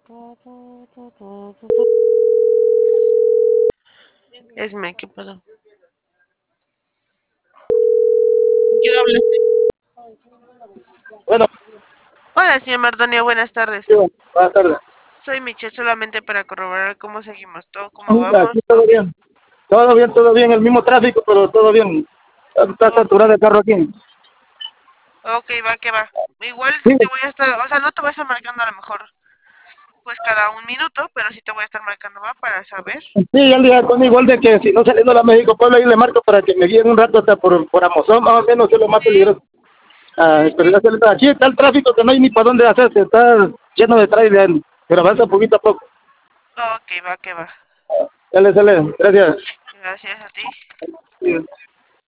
Esme, ¿qué pasó? ¿Quién habla? Bueno, Hola, señor Mardonio, buenas sí, tardes. buenas tardes. Soy Michelle solamente para corroborar cómo seguimos, todo, cómo Aquí vamos, todo todo bien. bien. Todo bien. El mismo tráfico, pero todo bien. Está Ok, saturado el carro aquí. ok, va que va. Igual Sí, sí te voy a estar, o sea, no te voy a estar marcando a lo mejor pues cada un minuto, pero sí te voy a estar marcando, va, para saber. sí, ya le dije con igual de que si no saliendo a la México Puebla, ahí le marco para que me guíen un rato hasta por Amazon, más o menos es lo más Sí, peligroso. Ah, sí, pero sí. aquí está el tráfico que no hay ni para dónde hacerse, está lleno de trailer, pero avanza poquito a poco. Ok, va que va. Sale, gracias. Gracias a ti. Sí.